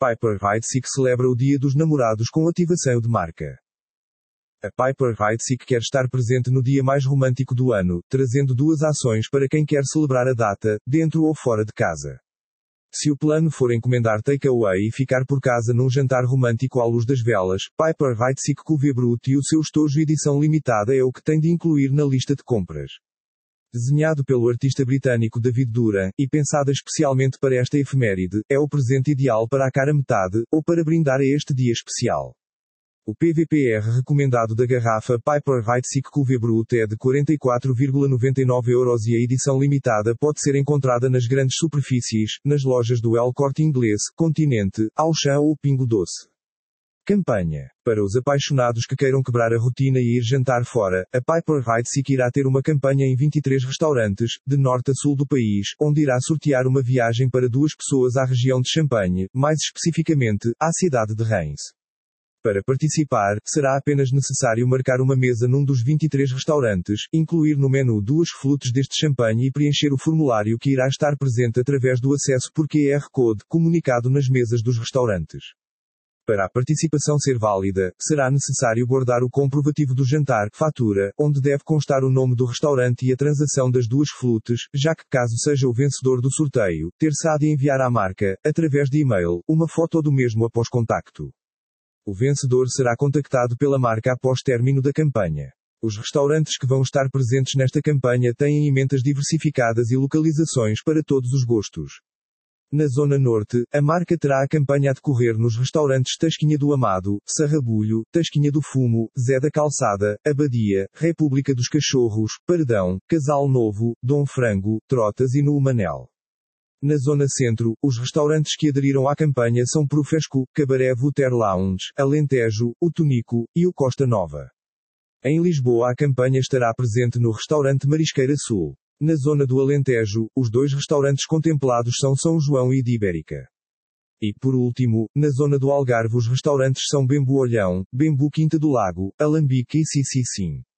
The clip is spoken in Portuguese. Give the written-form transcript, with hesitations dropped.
Piper Heidsieck celebra o Dia dos Namorados com ativação de marca. A Piper Heidsieck quer estar presente no dia mais romântico do ano, trazendo duas ações para quem quer celebrar a data, dentro ou fora de casa. Se o plano for encomendar takeaway e ficar por casa num jantar romântico à luz das velas, Piper Heidsieck Cuvée Brut e o seu estojo edição limitada é o que tem de incluir na lista de compras. Desenhado pelo artista britânico David Duran, e pensada especialmente para esta efeméride, é o presente ideal para a cara metade, ou para brindar a este dia especial. O PVPR recomendado da garrafa Piper Heidsieck Cuvée Brut é de 44,99 € e a edição limitada pode ser encontrada nas grandes superfícies, nas lojas do El Corte Inglês, Continente, Auchan ou Pingo Doce. Campanha. Para os apaixonados que queiram quebrar a rotina e ir jantar fora, a Piper Heidsieck irá ter uma campanha em 23 restaurantes, de norte a sul do país, onde irá sortear uma viagem para 2 pessoas à região de Champagne, mais especificamente, à cidade de Reims. Para participar, será apenas necessário marcar uma mesa num dos 23 restaurantes, incluir no menu 2 flutes deste champanhe e preencher o formulário que irá estar presente através do acesso por QR Code, comunicado nas mesas dos restaurantes. Para a participação ser válida, será necessário guardar o comprovativo do jantar, fatura, onde deve constar o nome do restaurante e a transação das 2 flutes, já que, caso seja o vencedor do sorteio, ter-se-á de enviar à marca, através de e-mail, uma foto do mesmo após contacto. O vencedor será contactado pela marca após término da campanha. Os restaurantes que vão estar presentes nesta campanha têm emendas diversificadas e localizações para todos os gostos. Na Zona Norte, a marca terá a campanha a decorrer nos restaurantes Tasquinha do Amado, Sarrabulho, Tasquinha do Fumo, Zé da Calçada, Abadia, República dos Cachorros, Paredão, Casal Novo, Dom Frango, Trotas e no Manel. Na Zona Centro, os restaurantes que aderiram à campanha são Profesco, Cabaré Vuter Lounge, Alentejo, o Tonico, e o Costa Nova. Em Lisboa a campanha estará presente no restaurante Marisqueira Sul. Na zona do Alentejo, os 2 restaurantes contemplados são São João e de Ibérica. E, por último, na zona do Algarve os restaurantes são Bembu Olhão, Bembu Quinta do Lago, Alambique e Sissi Sim.